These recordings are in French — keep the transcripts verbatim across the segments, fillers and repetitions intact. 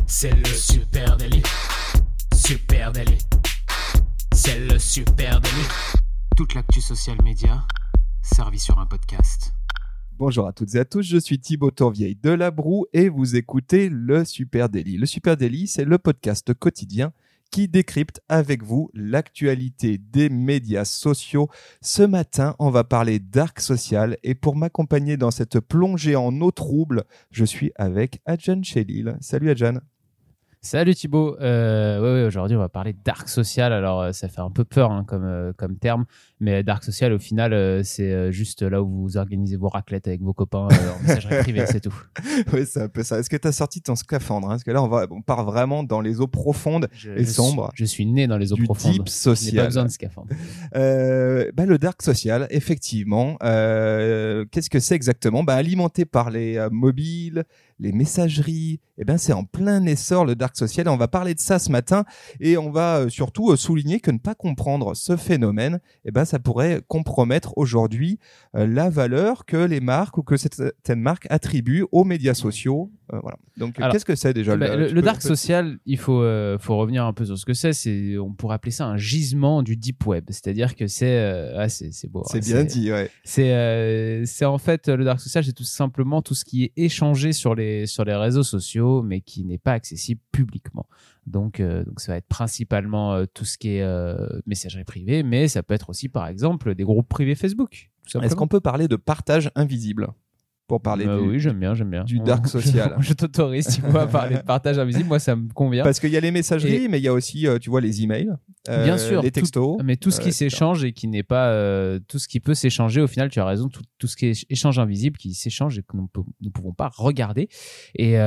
C'est le Super Daily. Super Daily. C'est le Super Daily. Toute l'actu social média servie sur un podcast. Bonjour à toutes et à tous, je suis Thibaut Tourvieille de La Broue et vous écoutez le Super Daily. Le Super Daily, c'est le podcast quotidien qui décrypte avec vous l'actualité des médias sociaux. Ce matin, on va parler dark social et pour m'accompagner dans cette plongée en eau trouble, je suis avec Adjan Chelil. Salut Adjan. Salut Thibaut, euh, ouais, ouais, aujourd'hui on va parler de dark social, alors euh, ça fait un peu peur hein, comme, euh, comme terme, mais dark social au final euh, c'est euh, juste là où vous organisez vos raclettes avec vos copains euh, en messagerie privée, c'est tout. Oui, c'est un peu ça. Est-ce que tu as sorti ton scaphandre hein? Parce que là on, va, on part vraiment dans les eaux profondes je, et je sombres. Suis, je suis né dans les eaux du profondes, deep social. Je n'ai pas besoin de scaphandre. Euh, bah, le dark social, effectivement, euh, qu'est-ce que c'est exactement? Bah, alimenté par les euh, mobiles, les messageries, eh ben c'est en plein essor le dark social. Et on va parler de ça ce matin et on va euh, surtout euh, souligner que ne pas comprendre ce phénomène, eh ben ça pourrait compromettre aujourd'hui euh, la valeur que les marques ou que certaines marques attribuent aux médias sociaux. Euh, voilà. Donc Alors, qu'est-ce que c'est déjà bah, le, le, le dark social? Il faut euh, faut revenir un peu sur ce que c'est. C'est on pourrait appeler ça un gisement du deep web. C'est-à-dire que c'est euh, ah, c'est c'est beau. C'est hein, bien c'est, dit, ouais. C'est euh, c'est en fait le dark social, c'est tout simplement tout ce qui est échangé sur les sur les réseaux sociaux, mais qui n'est pas accessible publiquement. Donc, euh, donc ça va être principalement euh, tout ce qui est euh, messagerie privée, mais ça peut être aussi, par exemple, des groupes privés Facebook. Est-ce qu'on peut parler de partage invisible pour parler euh, du, oui, j'aime bien, j'aime bien. du dark social? Je, je t'autorise, tu vois, à parler de partage invisible. Moi, ça me convient. Parce qu'il y a les messageries, et... mais il y a aussi, euh, tu vois, les emails, euh, bien sûr, les textos. Tout, mais tout ce qui euh, s'échange et qui n'est pas euh, tout ce qui peut s'échanger. Au final, tu as raison. Tout, tout ce qui est échange invisible, qui s'échange et que nous ne pouvons pas regarder. Et,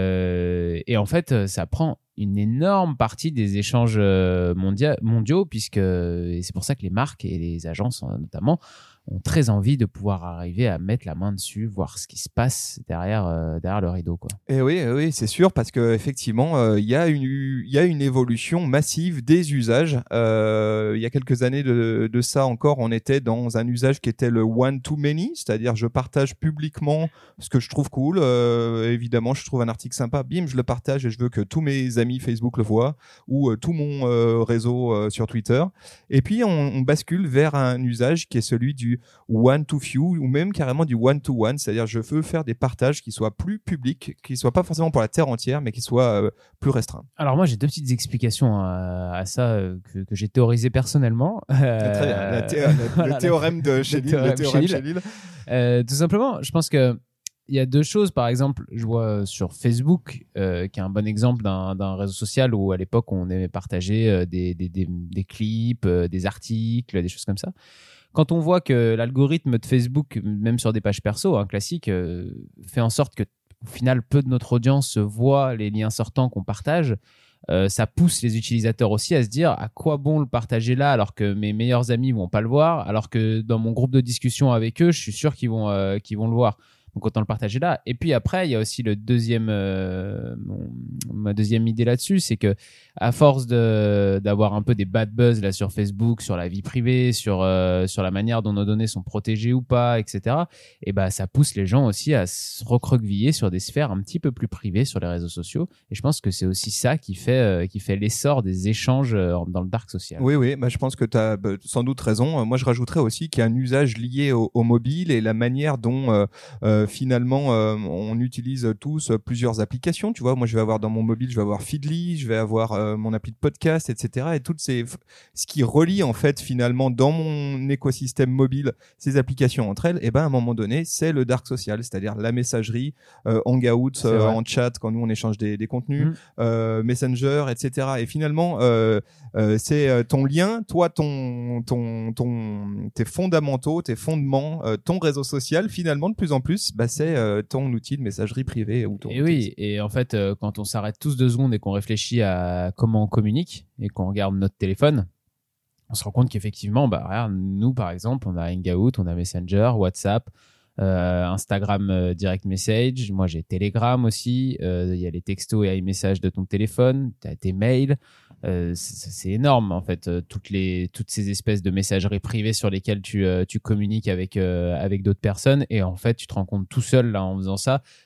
euh, et en fait, ça prend une énorme partie des échanges mondia- mondiaux, puisque et c'est pour ça que les marques et les agences notamment ont très envie de pouvoir arriver à mettre la main dessus, voir ce qui se passe derrière, euh, derrière le rideau, quoi. Et oui, oui, c'est sûr, parce qu'effectivement, il euh, y, y a une évolution massive des usages. Euh, il y a quelques années de, de ça encore, on était dans un usage qui était le one-to-many, c'est-à-dire je partage publiquement ce que je trouve cool. Euh, évidemment, je trouve un article sympa, bim, je le partage et je veux que tous mes amis Facebook le voient, ou euh, tout mon euh, réseau euh, sur Twitter. Et puis, on, on bascule vers un usage qui est celui du one to few ou même carrément du one to one, c'est-à-dire je veux faire des partages qui soient plus publics, qui soient pas forcément pour la terre entière, mais qui soient euh, plus restreints. Alors moi j'ai deux petites explications à, à ça euh, que, que j'ai théorisé personnellement. Euh, Très bien, la thé- la, voilà, le théorème de Chelil. Le théorème Chelil. Euh, tout simplement, je pense que il y a deux choses. Par exemple, je vois sur Facebook, euh, qui est un bon exemple d'un, d'un réseau social où à l'époque on aimait partager euh, des, des, des, des clips, euh, des articles, des choses comme ça. Quand on voit que l'algorithme de Facebook, même sur des pages perso, hein, classiques, euh, fait en sorte que, au final, peu de notre audience voit les liens sortants qu'on partage, euh, ça pousse les utilisateurs aussi à se dire à quoi bon le partager là alors que mes meilleurs amis vont pas le voir, alors que dans mon groupe de discussion avec eux, je suis sûr qu'ils vont, euh, qu'ils vont le voir. Donc autant le partager là. Et puis après, il y a aussi le deuxième, euh, mon, ma deuxième idée là-dessus, c'est que à force de d'avoir un peu des bad buzz là sur Facebook, sur la vie privée, sur euh, sur la manière dont nos données sont protégées ou pas, et cetera. Et ben bah, ça pousse les gens aussi à se recroqueviller sur des sphères un petit peu plus privées sur les réseaux sociaux. Et je pense que c'est aussi ça qui fait euh, qui fait l'essor des échanges euh, dans le dark social. Oui, oui. Bah, je pense que tu as bah, sans doute raison. Moi, je rajouterais aussi qu'il y a un usage lié au, au mobile et la manière dont euh, euh, finalement euh, on utilise tous plusieurs applications, tu vois. Moi je vais avoir dans mon mobile, je vais avoir Feedly, je vais avoir euh, mon appli de podcast, etc. Et toutes ces ce qui relie en fait finalement dans mon écosystème mobile ces applications entre elles, et ben à un moment donné c'est le dark social, c'est-à-dire la messagerie, euh, Hangouts, euh, en chat quand nous on échange des, des contenus, mmh. euh, Messenger, etc. Et finalement euh, euh, c'est ton lien, toi ton ton ton tes fondamentaux, tes fondements, euh, ton réseau social finalement de plus en plus bah, c'est euh, ton outil de messagerie privée. Ou ton et outil. oui, et en fait, euh, quand on s'arrête tous deux secondes et qu'on réfléchit à comment on communique et qu'on regarde notre téléphone, on se rend compte qu'effectivement, bah, regarde, nous par exemple, on a Hangout, on a Messenger, WhatsApp, euh, Instagram euh, Direct Message, moi j'ai Telegram aussi, il euh, y a les textos et iMessage de ton téléphone, tu as tes mails, euh, c'est, c'est énorme en fait, euh, toutes, les, toutes ces espèces de messageries privées sur lesquelles tu, euh, tu communiques avec, euh, avec d'autres personnes, et en fait tu te rends compte tout seul là en faisant ça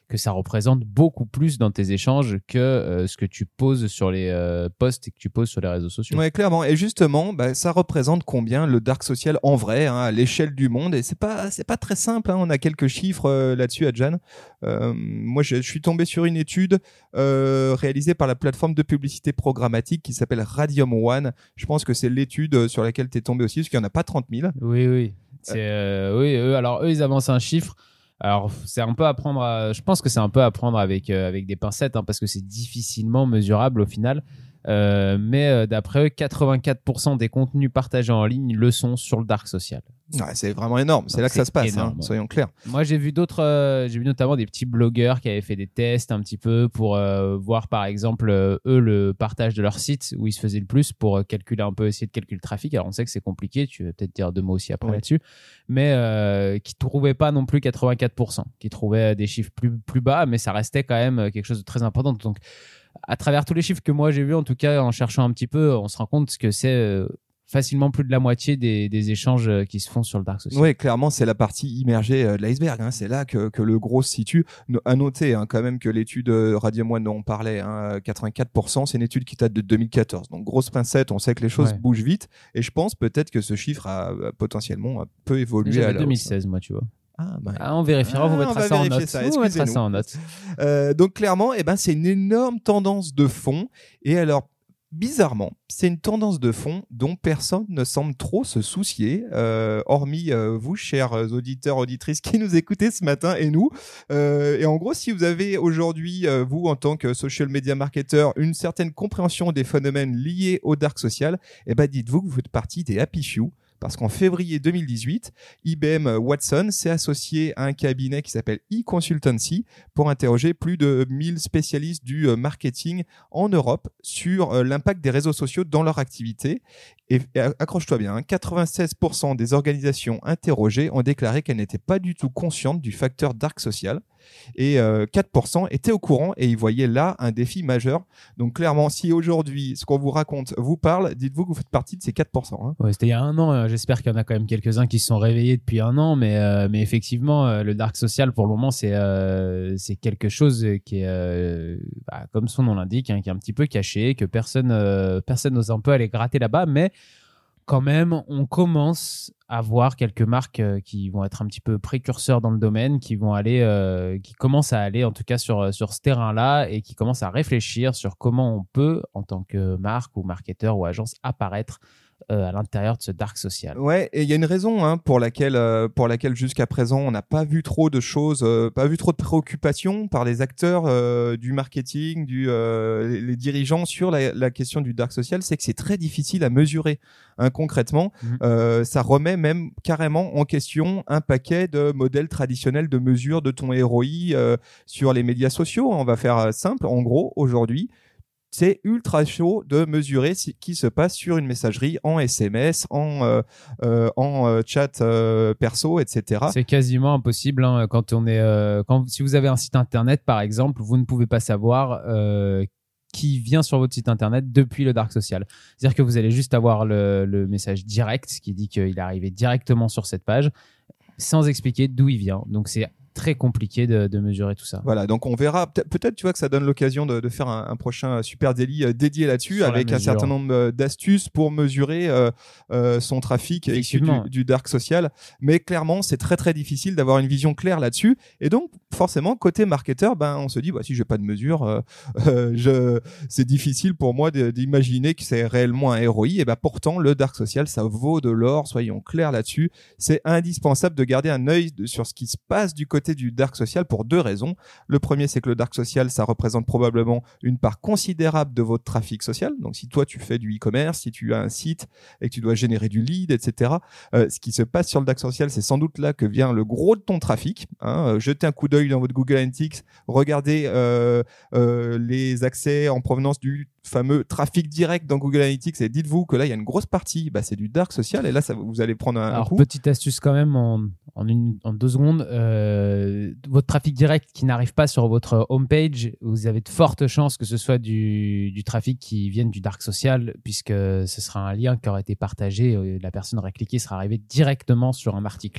que ça représente beaucoup plus dans tes échanges que euh, ce que tu poses sur les euh, posts et que tu poses sur les réseaux sociaux. Ouais, clairement. Et justement, bah, ça représente combien le dark social en vrai, hein, à l'échelle du monde. Et c'est pas, c'est pas très simple. Hein. On a quelques chiffres euh, là-dessus, Adjan. Euh, moi, je, je suis tombé sur une étude euh, réalisée par la plateforme de publicité programmatique qui s'appelle Radium One. Je pense que c'est l'étude sur laquelle tu es tombé aussi, parce qu'il n'y en a pas trente mille. Oui, oui. C'est, euh, oui, eux, alors eux, ils avancent un chiffre. Alors, c'est un peu à prendre. À, je pense que c'est un peu à prendre avec euh, avec des pincettes, hein, parce que c'est difficilement mesurable au final. Euh, mais euh, d'après eux, quatre-vingt-quatre pour cent des contenus partagés en ligne le sont sur le dark social. Ouais, c'est vraiment énorme. C'est Donc, là que ça se passe, énorme, hein, ouais. soyons clairs. Moi, j'ai vu d'autres. Euh, j'ai vu notamment des petits blogueurs qui avaient fait des tests un petit peu pour euh, voir, par exemple, euh, eux le partage de leur site où ils se faisaient le plus pour euh, calculer un peu, essayer de calculer le trafic. Alors, on sait que c'est compliqué. Tu vas peut-être dire deux mots aussi après Oui. là-dessus, mais euh, qui trouvaient pas non plus quatre-vingt-quatre pour cent, qui trouvaient des chiffres plus plus bas, mais ça restait quand même quelque chose de très important. Donc, à travers tous les chiffres que moi j'ai vus, en tout cas, en cherchant un petit peu, on se rend compte que c'est euh, facilement plus de la moitié des, des échanges qui se font sur le dark social. Oui, clairement, c'est la partie immergée euh, de l'iceberg. Hein. C'est là que, que le gros se situe. No- à noter hein, quand même que l'étude euh, Radium One dont on parlait, hein, quatre-vingt-quatre pour cent, c'est une étude qui date de deux mille quatorze. Donc, grosse pincette, on sait que les choses Ouais. bougent vite. Et je pense peut-être que ce chiffre a, a potentiellement un peu évolué à J'avais la deux mille hausse. seize, moi, tu vois. Ah, bah, Ah, on vérifiera, Ah, vous on mettra va ça en vérifier note. ça, Vous mettra excusez-nous. ça en note. Euh, donc clairement, eh ben, c'est une énorme tendance de fond. Et alors, bizarrement, c'est une tendance de fond dont personne ne semble trop se soucier, euh, hormis euh, vous, chers auditeurs, auditrices qui nous écoutez ce matin et nous. Euh, et en gros, si vous avez aujourd'hui, euh, vous, en tant que social media marketer, une certaine compréhension des phénomènes liés au dark social, eh ben, dites-vous que vous faites partie des happy few. Parce qu'en février deux mille dix-huit, I B M Watson s'est associé à un cabinet qui s'appelle eConsultancy pour interroger plus de mille spécialistes du marketing en Europe sur l'impact des réseaux sociaux dans leur activité. Et accroche-toi bien, hein, quatre-vingt-seize pour cent des organisations interrogées ont déclaré qu'elles n'étaient pas du tout conscientes du facteur dark social. Et euh, quatre pour cent étaient au courant et ils voyaient là un défi majeur. Donc clairement, si aujourd'hui ce qu'on vous raconte vous parle, dites-vous que vous faites partie de ces quatre pour cent. Hein. Ouais, c'était il y a un an. euh, J'espère qu'il y en a quand même quelques-uns qui se sont réveillés depuis un an. Mais, euh, mais effectivement, euh, le dark social, pour le moment, c'est euh, c'est quelque chose qui est, euh, bah, comme son nom l'indique, hein, qui est un petit peu caché, que personne euh, personne n'ose un peu aller gratter là-bas. Mais quand même, on commence à voir quelques marques euh, qui vont être un petit peu précurseurs dans le domaine, qui vont aller, euh, qui commencent à aller en tout cas sur sur ce terrain-là et qui commencent à réfléchir sur comment on peut, en tant que marque ou marketeur ou agence, apparaître euh, à l'intérieur de ce dark social. Ouais, et il y a une raison hein, pour laquelle, euh, pour laquelle jusqu'à présent on n'a pas vu trop de choses, euh, pas vu trop de préoccupations par les acteurs euh, du marketing, du, euh, les, les dirigeants sur la, la question du dark social, c'est que c'est très difficile à mesurer. Hein, concrètement, mmh. euh, ça remet même carrément en question un paquet de modèles traditionnels de mesure de ton R O I euh, sur les médias sociaux. On va faire simple. En gros, aujourd'hui, c'est ultra chaud de mesurer ce qui se passe sur une messagerie en S M S, en, euh, euh, en euh, chat euh, perso, et cetera. C'est quasiment impossible hein, quand on est, euh, quand, si vous avez un site internet par exemple, vous ne pouvez pas savoir euh, qui vient sur votre site internet depuis le dark social. C'est-à-dire que vous allez juste avoir le, le message direct qui dit qu'il est arrivé directement sur cette page sans expliquer d'où il vient. Donc c'est très compliqué de, de mesurer tout ça. Voilà, donc on verra. Peut- peut-être, tu vois, que ça donne l'occasion de, de faire un, un prochain Super Daily euh, dédié là-dessus, Sur avec un certain nombre euh, d'astuces pour mesurer euh, euh, son trafic issu du, du dark social. Mais clairement, c'est très très difficile d'avoir une vision claire là-dessus. Et donc, forcément, côté marketeur, ben, on se dit, bah, si j'ai pas de mesure, euh, euh, je, c'est difficile pour moi de, d'imaginer que c'est réellement un R O I. Et ben, pourtant, le dark social, ça vaut de l'or. Soyons clairs là-dessus. C'est indispensable de garder un œil de, sur ce qui se passe du côté du dark social pour deux raisons. Le premier, c'est que le dark social, ça représente probablement une part considérable de votre trafic social. Donc, si toi, tu fais du e-commerce, si tu as un site et que tu dois générer du lead, et cetera, euh, ce qui se passe sur le dark social, c'est sans doute là que vient le gros de ton trafic. Hein. Euh, jetez un coup d'œil dans votre Google Analytics, regardez euh, euh, les accès en provenance du fameux trafic direct dans Google Analytics et dites-vous que là, il y a une grosse partie, bah, c'est du dark social et là, ça, vous allez prendre un, Alors, un coup. Petite astuce quand même en, en, une, en deux secondes. Euh, votre trafic direct qui n'arrive pas sur votre homepage, vous avez de fortes chances que ce soit du, du trafic qui vienne du dark social puisque ce sera un lien qui aura été partagé et la personne aurait cliqué, sera arrivé directement sur un article.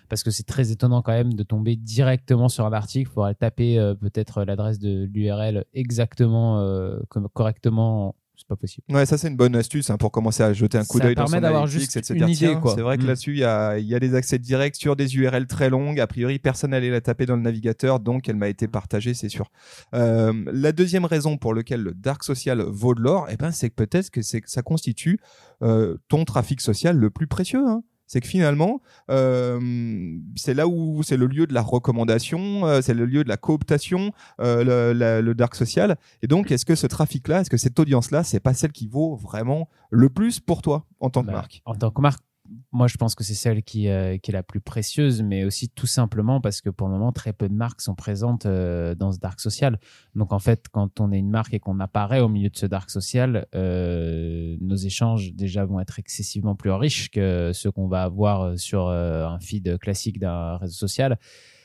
parce que c'est très étonnant quand même de tomber directement sur un article. Il faudrait taper euh, peut-être l'adresse de l'U R L exactement, euh, comme, correctement. C'est pas possible. Ouais, ça c'est une bonne astuce hein, pour commencer à jeter un coup Ça d'œil dans permet son d'avoir analytics juste et de se une dire, idée, tiens, quoi. c'est vrai que Mm. là-dessus il y a, il y a des accès directs sur des U R L très longues. A priori, personne n'allait la taper dans le navigateur, donc elle m'a été partagée, c'est sûr. Euh, la deuxième raison pour laquelle le dark social vaut de l'or, eh ben, c'est que peut-être que, c'est que ça constitue euh, ton trafic social le plus précieux. Hein. C'est que finalement, euh, c'est là où c'est le lieu de la recommandation, euh, c'est le lieu de la cooptation, euh, le, la, le dark social. Et donc, est-ce que ce trafic-là, est-ce que cette audience-là, c'est pas celle qui vaut vraiment le plus pour toi en tant que Bah, marque? En tant que marque, moi je pense que c'est celle qui, euh, qui est la plus précieuse, mais aussi tout simplement parce que pour le moment, très peu de marques sont présentes euh, dans ce dark social. Donc en fait, quand on est une marque et qu'on apparaît au milieu de ce dark social, euh, nos échanges déjà vont être excessivement plus riches que ceux qu'on va avoir sur euh, un feed classique d'un réseau social.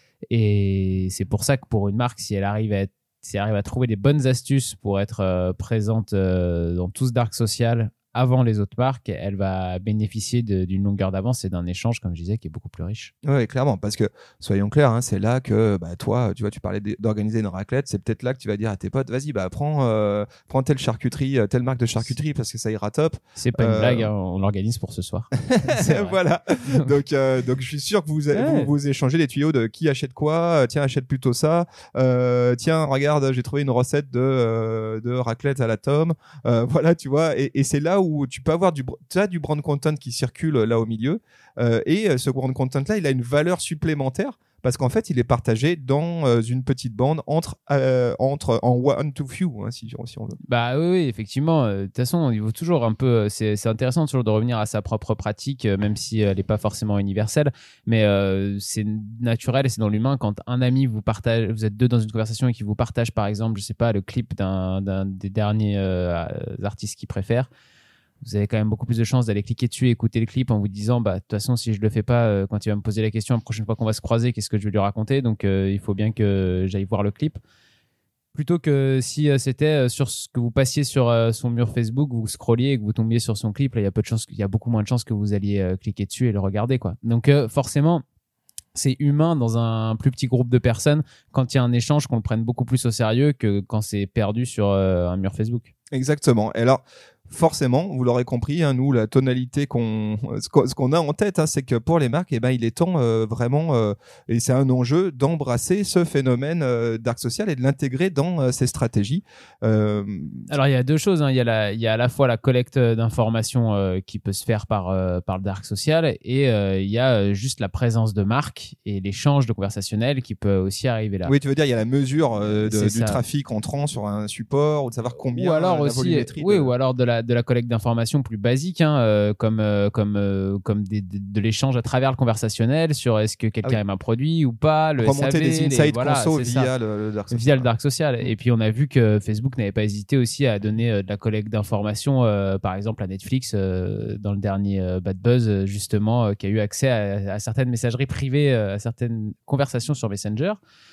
Et c'est pour ça que pour une marque, si elle arrive à être si elle arrive à trouver des bonnes astuces pour être euh, présente euh, dans tout ce dark social avant les autres marques, elle va bénéficier de, d'une longueur d'avance et d'un échange, comme je disais, qui est beaucoup plus riche. Oui, clairement, parce que soyons clairs, hein, c'est là que bah, toi, tu vois, tu parlais d'organiser une raclette, c'est peut-être là que tu vas dire à tes potes, vas-y, bah prends, euh, prends telle charcuterie, telle marque de charcuterie parce que ça ira top. C'est pas Euh... une blague, hein, on l'organise pour ce soir. Voilà. donc, euh, donc je suis sûr que vous, Ouais. vous vous échangez les tuyaux de qui achète quoi. Tiens, achète plutôt ça. Euh, tiens, regarde, j'ai trouvé une recette de euh, de raclette à la tome. Euh, voilà, tu vois. Et, et c'est là où tu peux avoir du, tu as du brand content qui circule là au milieu. Euh, et ce brand content là, il a une valeur supplémentaire. Parce qu'en fait, il est partagé dans euh, une petite bande entre, euh, entre en one to few, hein, si, si on veut. Bah oui, oui effectivement. De toute façon, il faut toujours un peu. C'est, c'est intéressant toujours de revenir à sa propre pratique, euh, même si elle n'est pas forcément universelle. Mais euh, c'est naturel et c'est dans l'humain. Quand un ami vous partage, vous êtes deux dans une conversation et qui vous partage, par exemple, je sais pas, le clip d'un, d'un des derniers euh, artistes qu'il préfère. Vous avez quand même beaucoup plus de chances d'aller cliquer dessus et écouter le clip en vous disant bah de toute façon si je le fais pas euh, quand il va me poser la question la prochaine fois qu'on va se croiser qu'est-ce que je vais lui raconter donc euh, il faut bien que j'aille voir le clip plutôt que si euh, c'était euh, sur ce que vous passiez sur euh, son mur Facebook vous scrolliez et que vous tombiez sur son clip là il y a peu de chances il y a beaucoup moins de chances que vous alliez euh, cliquer dessus et le regarder quoi donc euh, forcément c'est humain dans un plus petit groupe de personnes quand il y a un échange qu'on le prenne beaucoup plus au sérieux que quand c'est perdu sur euh, un mur Facebook. Exactement. Et alors forcément, vous l'aurez compris, hein, nous, la tonalité qu'on, ce qu'on, ce qu'on a en tête, hein, c'est que pour les marques, eh ben, il est temps euh, vraiment, euh, et c'est un enjeu, d'embrasser ce phénomène euh, dark social et de l'intégrer dans euh, ces stratégies. Euh... Alors, il y a deux choses. Hein. Il y a la, il y a à la fois la collecte d'informations euh, qui peut se faire par, euh, par le dark social et euh, il y a juste la présence de marques et l'échange de conversationnel qui peut aussi arriver là. Oui, tu veux dire, il y a la mesure euh, de, du ça. trafic entrant sur un support ou de savoir combien ou alors euh, la aussi, volumétrie. oui, de... ou alors de la de la collecte d'informations plus basiques, hein, euh, comme euh, comme euh, comme des, de, de l'échange à travers le conversationnel sur est-ce que quelqu'un ah oui. aime un produit ou pas, le remonter S A V, des insights les, voilà, conso via ça. le, le dark social. Via le dark social. Et puis on a vu que Facebook n'avait pas hésité aussi à donner euh, de la collecte d'informations, euh, par exemple à Netflix euh, dans le dernier euh, Bad Buzz justement, euh, qui a eu accès à, à certaines messageries privées, euh, à certaines conversations sur Messenger.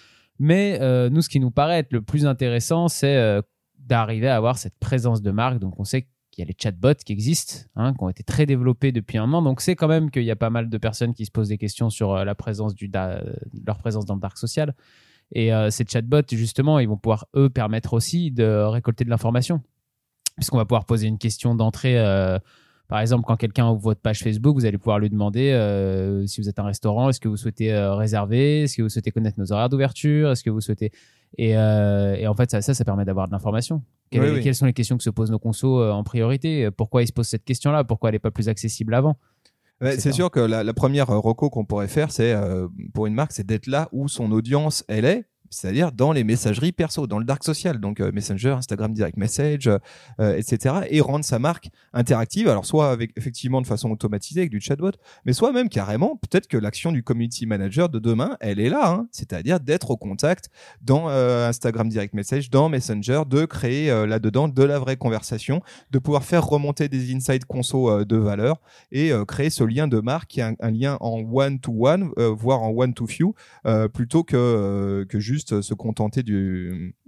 Mais euh, nous, ce qui nous paraît être le plus intéressant, c'est euh, d'arriver à avoir cette présence de marque. Donc on sait qu'il y a les chatbots qui existent, hein, qui ont été très développés depuis un an. Donc c'est quand même qu'il y a pas mal de personnes qui se posent des questions sur euh, la présence du da- leur présence dans le dark social. Et euh, ces chatbots, justement, ils vont pouvoir, eux, permettre aussi de récolter de l'information. Puisqu'on va pouvoir poser une question d'entrée. Euh, par exemple, quand quelqu'un ouvre votre page Facebook, vous allez pouvoir lui demander euh, si vous êtes un restaurant, est-ce que vous souhaitez euh, réserver, est-ce que vous souhaitez connaître nos horaires d'ouverture, est-ce que vous souhaitez... Et, euh, et en fait, ça, ça, ça permet d'avoir de l'information. Quelles, oui, oui. quelles sont les questions que se posent nos consos euh, en priorité? Pourquoi ils se posent cette question-là? Pourquoi elle n'est pas plus accessible avant? Ouais, c'est sûr que la, la première reco qu'on pourrait faire, c'est euh, pour une marque, c'est d'être là où son audience elle est, c'est-à-dire dans les messageries perso, dans le dark social, donc euh, Messenger, Instagram Direct Message, euh, et cetera, et rendre sa marque interactive. Alors soit avec effectivement de façon automatisée avec du chatbot, mais soit même carrément, peut-être que l'action du community manager de demain, elle est là, hein, c'est-à-dire d'être au contact dans euh, Instagram Direct Message, dans Messenger, de créer euh, là-dedans de la vraie conversation, de pouvoir faire remonter des insights conso euh, de valeur et euh, créer ce lien de marque qui est un, un lien en one to one, euh, voire en one to few, euh, plutôt que euh, que juste se contenter du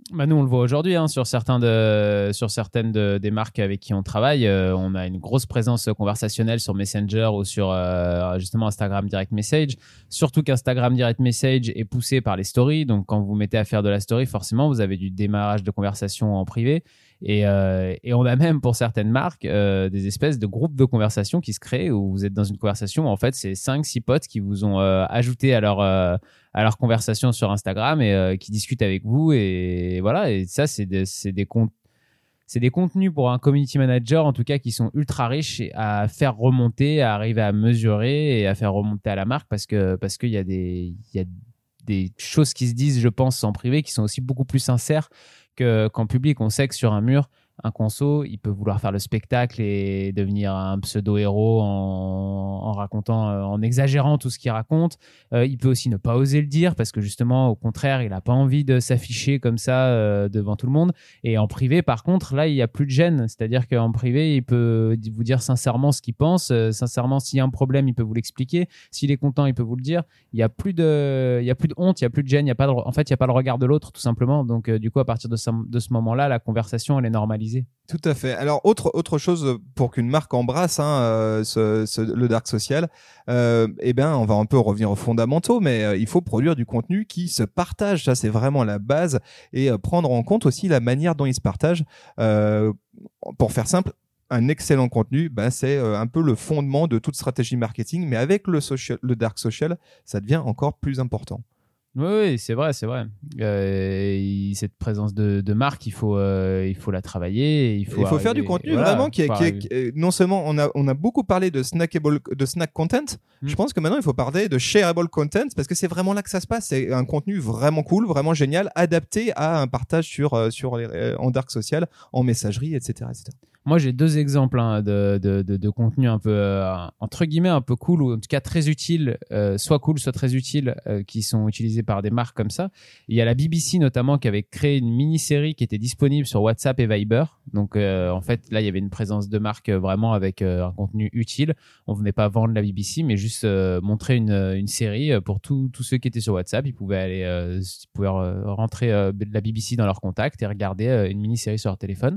Bah nous, on le voit aujourd'hui hein, sur, certains de, sur certaines de, des marques avec qui on travaille. Euh, on a une grosse présence conversationnelle sur Messenger ou sur euh, justement Instagram Direct Message. Surtout qu'Instagram Direct Message est poussé par les stories. Donc, quand vous vous mettez à faire de la story, forcément, vous avez du démarrage de conversation en privé. Et, euh, et on a même pour certaines marques euh, des espèces de groupes de conversation qui se créent où vous êtes dans une conversation où en fait c'est cinq six potes qui vous ont euh, ajouté à leur euh, à leur conversation sur Instagram et euh, qui discutent avec vous et voilà. Et ça c'est des c'est des comptes c'est des contenus pour un community manager en tout cas qui sont ultra riches à faire remonter, à arriver à mesurer et à faire remonter à la marque parce que parce qu'il y a des il y a des choses qui se disent je pense en privé qui sont aussi beaucoup plus sincères que, qu'en public. On sait que sur un mur, un conso, il peut vouloir faire le spectacle et devenir un pseudo-héros en, en racontant, en exagérant tout ce qu'il raconte. Euh, il peut aussi ne pas oser le dire parce que justement, au contraire, il n'a pas envie de s'afficher comme ça euh, devant tout le monde. Et en privé, par contre, là, il n'y a plus de gêne. C'est-à-dire qu'en privé, il peut vous dire sincèrement ce qu'il pense. Euh, sincèrement, s'il y a un problème, il peut vous l'expliquer. S'il est content, il peut vous le dire. Il n'y a plus de, il y a plus de honte, il n'y a plus de gêne. Il y a pas de, en fait, il n'y a pas le regard de l'autre, tout simplement. Donc, euh, du coup, à partir de ce, de ce moment-là, la conversation, elle est normalisée. Tout à fait. Alors autre autre chose pour qu'une marque embrasse hein, euh, ce, ce, le dark social, euh, eh ben on va un peu revenir aux fondamentaux, mais euh, il faut produire du contenu qui se partage. Ça c'est vraiment la base et euh, prendre en compte aussi la manière dont il se partage. Euh, pour faire simple, un excellent contenu, ben c'est euh, un peu le fondement de toute stratégie marketing, mais avec le social, le dark social, ça devient encore plus important. Oui, oui, c'est vrai, c'est vrai. Euh, il, cette présence de, de marque, il faut, euh, il faut la travailler. Il faut, il faut arriver, faire du contenu voilà, vraiment qui est, qui est, qui est, non seulement on a, on a beaucoup parlé de snackable, de snack content. Mm. Je pense que maintenant il faut parler de shareable content parce que c'est vraiment là que ça se passe. C'est un contenu vraiment cool, vraiment génial, adapté à un partage sur, sur les, en dark social, en messagerie, et cetera, et cetera. Moi, j'ai deux exemples hein, de, de, de, de contenu un peu, euh, entre guillemets, un peu cool, ou en tout cas très utile, euh, soit cool, soit très utile, euh, qui sont utilisés par des marques comme ça. Il y a la B B C notamment qui avait créé une mini-série qui était disponible sur WhatsApp et Viber. Donc, euh, en fait, là, il y avait une présence de marque euh, vraiment avec euh, un contenu utile. On venait pas vendre la B B C, mais juste euh, montrer une, une série pour tous ceux qui étaient sur WhatsApp. Ils pouvaient aller, euh, ils pouvaient rentrer euh, la B B C dans leur contact et regarder euh, une mini-série sur leur téléphone.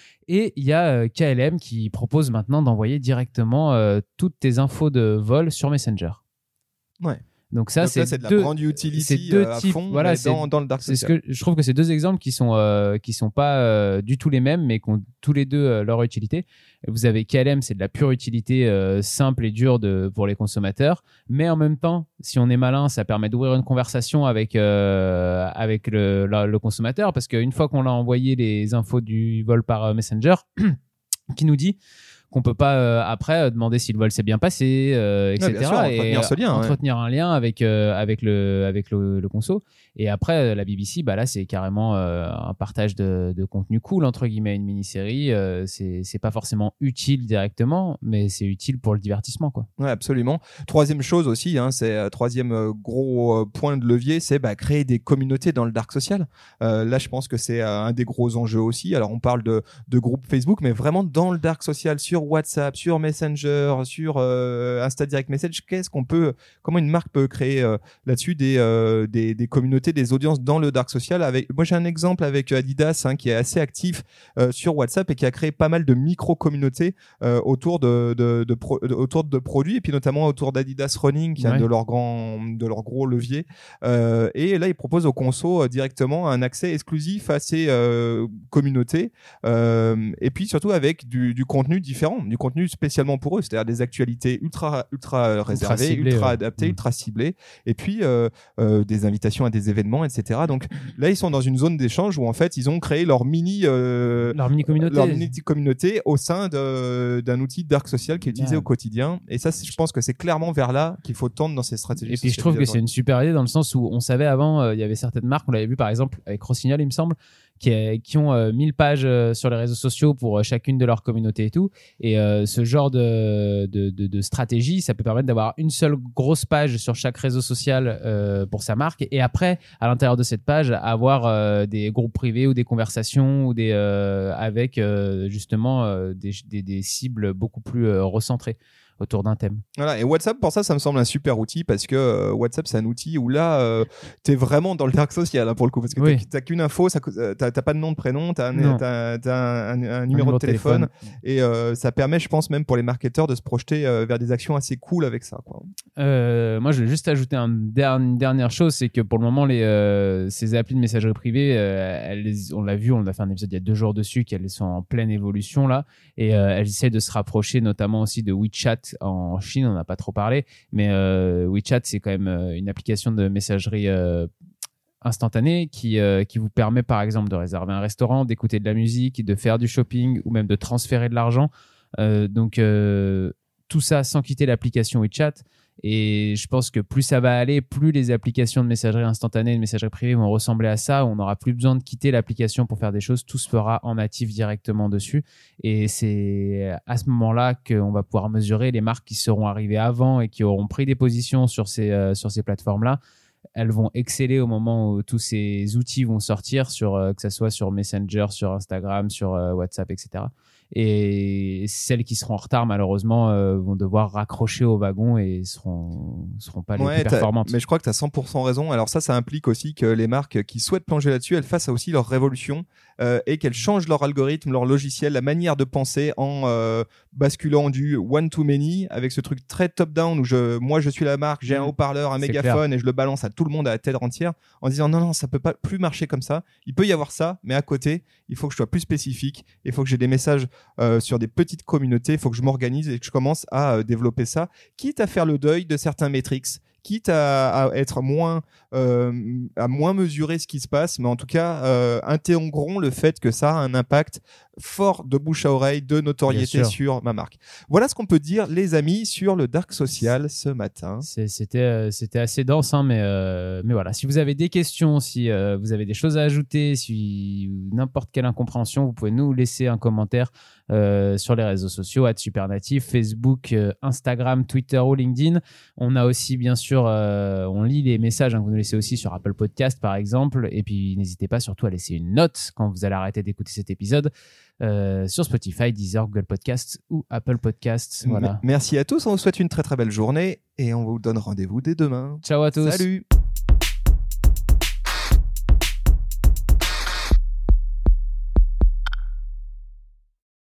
Et il y a euh, K L M qui propose maintenant d'envoyer directement euh, toutes tes infos de vol sur Messenger. Ouais. Donc ça, Donc c'est, là, c'est de deux, la brand utility c'est deux à types, fond voilà, dans, dans le dark social. C'est ce que je trouve que c'est deux exemples qui sont euh, qui sont pas euh, du tout les mêmes, mais qui ont tous les deux euh, leur utilité. Vous avez K L M, c'est de la pure utilité euh, simple et dure de pour les consommateurs, mais en même temps, si on est malin, ça permet d'ouvrir une conversation avec euh, avec le, la, le consommateur, parce qu'une fois qu'on a envoyé les infos du vol par euh, Messenger, qui nous dit qu'on peut pas euh, après euh, demander si le vol s'est bien passé, euh, et cetera. Ouais, sûr, entretenir et ce lien, entretenir ouais. un lien avec euh, avec le avec le, le conso. Et après la B B C, bah là c'est carrément euh, un partage de, de contenu cool entre guillemets, une mini-série. Euh, c'est c'est pas forcément utile directement, mais c'est utile pour le divertissement quoi. Ouais, absolument. Troisième chose aussi, hein, c'est euh, troisième euh, gros euh, point de levier, c'est bah, créer des communautés dans le dark social. Euh, là, je pense que c'est euh, un des gros enjeux aussi. Alors, on parle de de groupes Facebook, mais vraiment dans le dark social, sur WhatsApp, sur Messenger, sur euh, Insta Direct Message. Qu'est-ce qu'on peut, comment une marque peut créer euh, là-dessus des, euh, des des communautés, des audiences dans le dark social. Avec, moi, j'ai un exemple avec Adidas hein, qui est assez actif euh, sur WhatsApp et qui a créé pas mal de micro communautés euh, autour de de, de, pro, de autour de produits et puis notamment autour d'Adidas Running qui est ouais. un de leurs grands de leurs gros leviers. Euh, et là, ils proposent aux consos euh, directement un accès exclusif à ces euh, communautés euh, et puis surtout avec du, du contenu différent, du contenu spécialement pour eux, c'est-à-dire des actualités ultra ultra réservées, ultra, ciblé, ultra ouais. adaptées, mmh. ultra ciblées, et puis euh, euh, des invitations à des événements, et cetera. Donc là, ils sont dans une zone d'échange où en fait, ils ont créé leur mini euh, leur mini communauté, leur mini communauté au sein de, d'un outil dark social qui est utilisé yeah. au quotidien. Et ça, je pense que c'est clairement vers là qu'il faut tendre dans ces stratégies. Et puis je trouve que c'est une super idée dans le sens où on savait avant, euh, il y avait certaines marques, on l'avait vu par exemple avec Rossignol, il me semble, qui, est, qui ont euh, mille pages euh, sur les réseaux sociaux pour euh, chacune de leurs communautés et tout. Et euh, ce genre de, de, de, de stratégie, ça peut permettre d'avoir une seule grosse page sur chaque réseau social euh, pour sa marque. Et après, à l'intérieur de cette page, avoir euh, des groupes privés ou des conversations ou des, euh, avec euh, justement euh, des, des, des cibles beaucoup plus euh, recentrées. autour d'un thème. Voilà, et WhatsApp, pour ça, ça me semble un super outil parce que euh, WhatsApp, c'est un outil où là, euh, t'es vraiment dans le dark social hein, pour le coup, parce que Oui. t'as, t'as qu'une info, ça, t'as, t'as pas de nom de prénom, t'as un, Non. t'as, t'as un, un, un numéro, numéro de de téléphone, téléphone. et euh, ça permet, je pense, même pour les marketeurs de se projeter euh, vers des actions assez cool avec ça, quoi. Euh, moi, je vais juste ajouter un der- une dernière chose, c'est que pour le moment, les, euh, ces applis de messagerie privée, euh, elles, on l'a vu, on a fait un épisode il y a deux jours dessus, qu'elles sont en pleine évolution là, et euh, elles essaient de se rapprocher, notamment aussi de WeChat en Chine. On n'a pas trop parlé, mais euh, WeChat, c'est quand même euh, une application de messagerie euh, instantanée qui, euh, qui vous permet, par exemple, de réserver un restaurant, d'écouter de la musique, de faire du shopping ou même de transférer de l'argent. Euh, donc euh, tout ça sans quitter l'application WeChat. Et je pense que plus ça va aller, plus les applications de messagerie instantanée et de messagerie privée vont ressembler à ça. On n'aura plus besoin de quitter l'application pour faire des choses. Tout se fera en natif directement dessus. Et c'est à ce moment-là qu'on va pouvoir mesurer les marques qui seront arrivées avant et qui auront pris des positions sur ces, euh, sur ces plateformes-là. Elles vont exceller au moment où tous ces outils vont sortir, sur, euh, que ce soit sur Messenger, sur Instagram, sur euh, WhatsApp, et cetera. Et celles qui seront en retard, malheureusement, euh, vont devoir raccrocher au wagon et seront seront pas les Ouais, plus performantes. mais je crois que tu as cent pour cent raison. Alors ça, ça implique aussi que les marques qui souhaitent plonger là-dessus, elles fassent aussi leur révolution euh, et qu'elles changent leur algorithme, leur logiciel, la manière de penser en euh, basculant du one to many avec ce truc très top-down où je, moi je suis la marque, j'ai un haut-parleur, un C'est mégaphone clair. et je le balance à tout le monde à la tête entière en disant non, non, ça peut pas plus marcher comme ça. Il peut y avoir ça, mais à côté, il faut que je sois plus spécifique, il faut que j'ai des messages euh, sur des petites communautés, il faut que je m'organise et que je commence à euh, développer ça, quitte à faire le deuil de certains métriques, quitte à, à être moins euh, à moins mesurer ce qui se passe, mais en tout cas euh, intégrons le fait que ça a un impact fort de bouche à oreille, de notoriété sur ma marque. Voilà ce qu'on peut dire, les amis, sur le dark social ce matin. C'est, c'était, euh, c'était assez dense, hein, mais, euh, mais voilà. Si vous avez des questions, si euh, vous avez des choses à ajouter, si n'importe quelle incompréhension, vous pouvez nous laisser un commentaire euh, sur les réseaux sociaux, arobase supernatif, Facebook, euh, Instagram, Twitter ou LinkedIn. On a aussi, bien sûr, euh, on lit les messages hein, que vous nous laissez aussi sur Apple Podcast, par exemple. Et puis, n'hésitez pas surtout à laisser une note quand vous allez arrêter d'écouter cet épisode. Euh, sur Spotify, Deezer, Google Podcasts ou Apple Podcasts. Voilà. Merci à tous, on vous souhaite une très très belle journée et on vous donne rendez-vous dès demain. Ciao à tous. Salut.